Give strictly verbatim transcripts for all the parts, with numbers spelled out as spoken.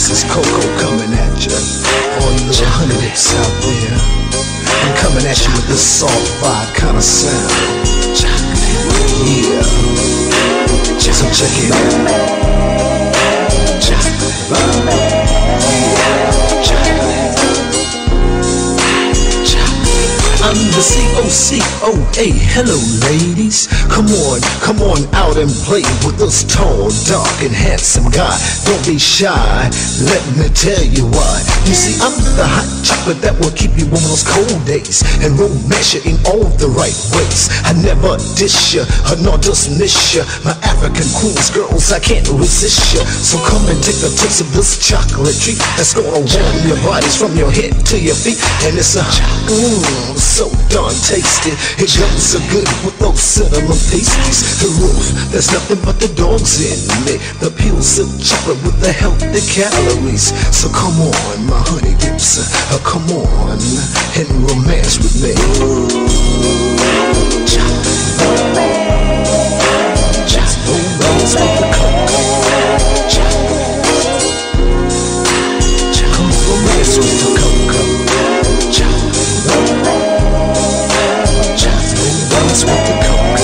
This is Coco coming at ya. All you little honey dips out there, I'm coming at you with this soft vibe kind of sound. Yeah, so check it out. I'm the C O C O A, hello ladies. Come on, come on out and play with this tall, dark and handsome guy. Don't be shy, let me tell you why. You see, I'm the hot chocolate that will keep you warm those cold days and romance you in all the right ways. I never dish you, nor dismiss you. My African queens, girls, I can't resist you. So come and take a taste of this chocolate treat that's gonna warm your bodies from your head to your feet. And it's a mmm, so darn tasty. It comes so good with those cinnamon pastries. The roof, there's nothing but the dogs in me. The pure silk chocolate with the healthy calories. So come on, my honey dips, uh, come on and romance with me. Just romance with the cocoa. Come romance with the cocoa. With the coke.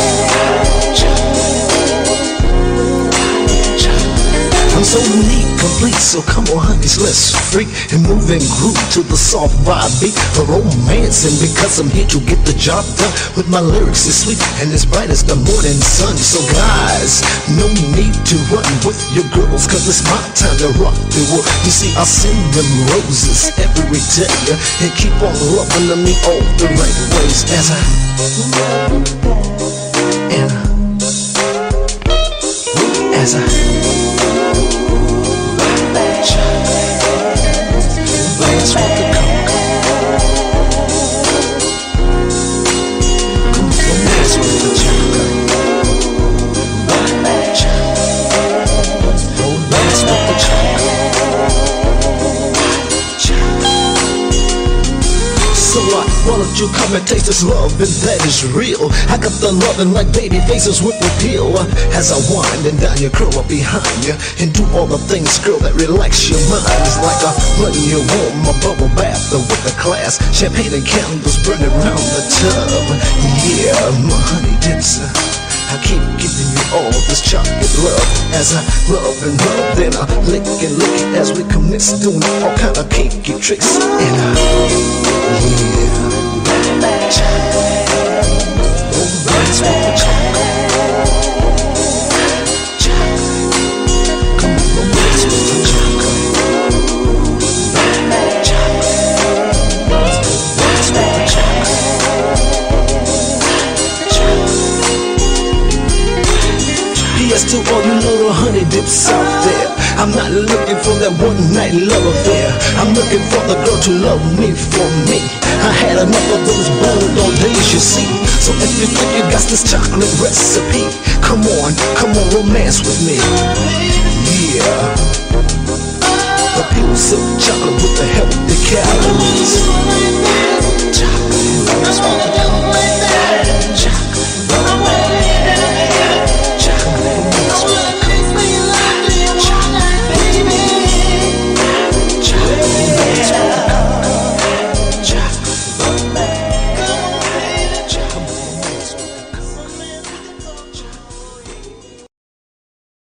I'm so neat, complete, so come on honeys, let's freak and move and groove to the soft vibe beat for romancing, because I'm here to get the job done with my lyrics is sweet and as bright as the morning sun. So guys, no need to run with your girls, cause it's my time to rock the world. You see, I'll send them roses every day and keep on loving them in all the right ways as I and as I dance with the coke. Come on, dance with the chocolate. Oh, dance with the chocolate. So I why don't you come and taste this love, and that is real. I got the loving like baby faces with repeal. As I wind and down you, curl up behind you and do all the things, girl, that relax your mind. It's like a letting you warm, a bubble bath with the class. Champagne and candles burning around the tub. Yeah, my honey dips, I keep giving you all this chocolate love. As I love and love, then I lick and lick it as we commence doing all kind of kinky tricks. And I, yeah, romance with the chocolate. Come on, romance with the chocolate. Romance with the chocolate. Yes, to all you little honey dips out there, I'm not looking for that one night love affair. I'm looking for the girl to love me for me. I had enough of those bold old days, you see. So if you think you got this chocolate recipe, come on, come on, romance with me. Yeah, the pure silk chocolate with the healthy calories. Chocolate,